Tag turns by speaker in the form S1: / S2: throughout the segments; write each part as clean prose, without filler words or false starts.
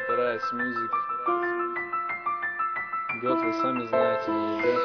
S1: Rise Music. Год вы сами знаете, не год.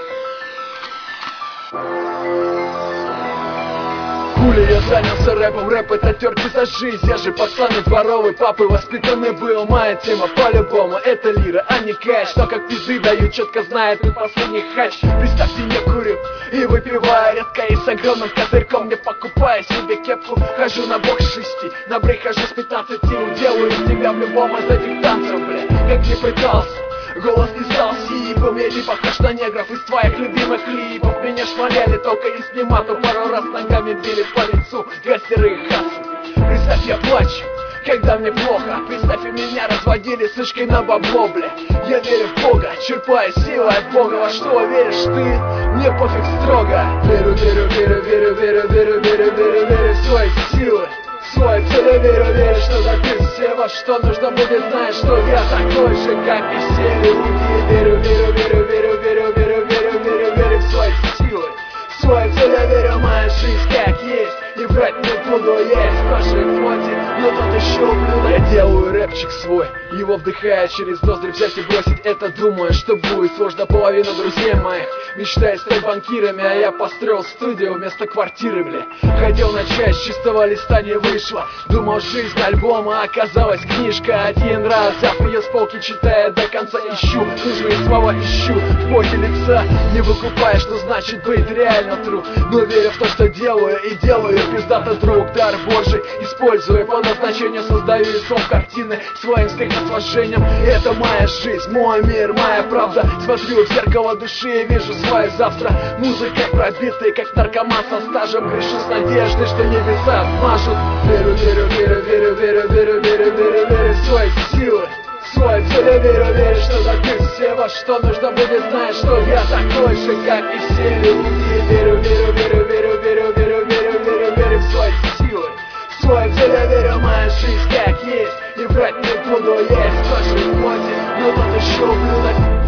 S2: Хули я занялся рэпом, рэп это терки за жизнь. Я же пацан из дворовый, папы воспитанный был. Моя тема по-любому это лира, а не кэш. Но как пизды даю, четко знает мой последний хач. Представьте, я курю и выпиваю редко и с огромным козырьком не покупаю себе кепку. Хожу на бокс 6, на брейк хожу с 15. Уделаю из тебя в любом из этих танцев, бля. Как не пытался, голос не стал сипом. Я не похож на негров из твоих любимых клипов. Меня шмаляли только из снимату, пару раз ногами били по лицу гастеры и хасы. Представь, я плачу, когда мне плохо. Представь, и меня разводили сышкой на бабло, бля. Я верю в Бога, черпаю силы от Бога. Во что веришь ты? Мне пофиг строго. Верю, верю, верю, верю, верю, верю, верю, верю, верю в свои силы, в свои цели, верю, верю, что закрыть все. Во что нужно будет знать, что я такой же, как и все люди. Верю, верю, верю, верю, верю, верю, верю, верю, верю в свои силы, в свои цели, верю, моя жизнь как есть. И врать не буду, я из кожи в поте, но тут еще блюдо. Я делаю рэпчик свой, его вдыхая через ноздри, взять и бросить это, думаю, что будет сложно. Половина друзей моих мечтает стать банкирами, а я построил студию вместо квартиры, бля. Хотел начать с чистого листа, не вышло. Думал, жизнь альбома, оказалась книжка. Один раз взяв ее с полки, читая до конца, ищу нужные слова, ищу в поте лица. Не выкупая, что значит быть реально true, но верю в то, что делаю, и делаю пиздато, друг, дар Божий использую по назначению, создаю из слов картины своим стихосложением. Это моя жизнь, мой мир, моя правда. Смотрю в зеркало души и вижу свое завтра. Музыкой пробитый, как наркоман со стажем. Грешу с надеждой, что небеса отмажут. Верю, верю, верю, верю, верю, верю, верю, верю, верю в свои силы, в свои цели, верю, верю, что закрыть все. Во что нужно будет знать, что я такой же, как и все люди. Верю, верю, верю, верю, верю, верю, верю, верю, верю в свои силы, в свои цели, верю, моя жизнь как есть. И врать не буду, я из кожи в поте, но тут еще блюдо.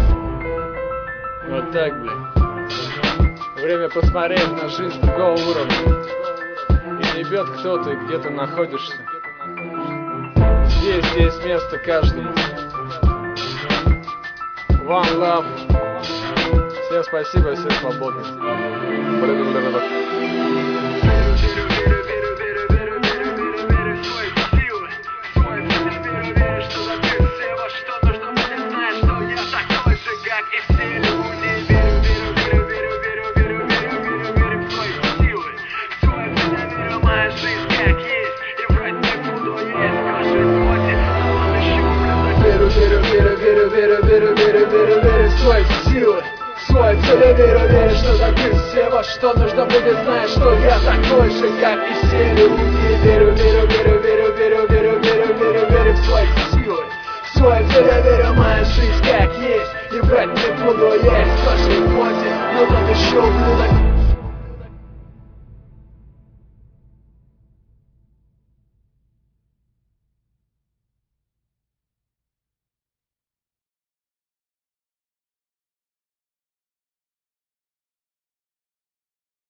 S1: Вот так, блин. Время посмотреть на жизнь другого уровня. И не бьет кто-то, и где ты находишься. Здесь место каждому. One love. Всем спасибо, все свободны.
S2: Верю в свои силы, в свои цели, верю, что закрыть все. Во что нужно будет знать, что я такой же, как и все люди. Верю, верю, верю, верю, верю, верю, верю, верю, верю в свои силы, в свои цели, верю, моя жизнь как есть. И врать не буду, я из кожи в поте, но тут еще блюдо.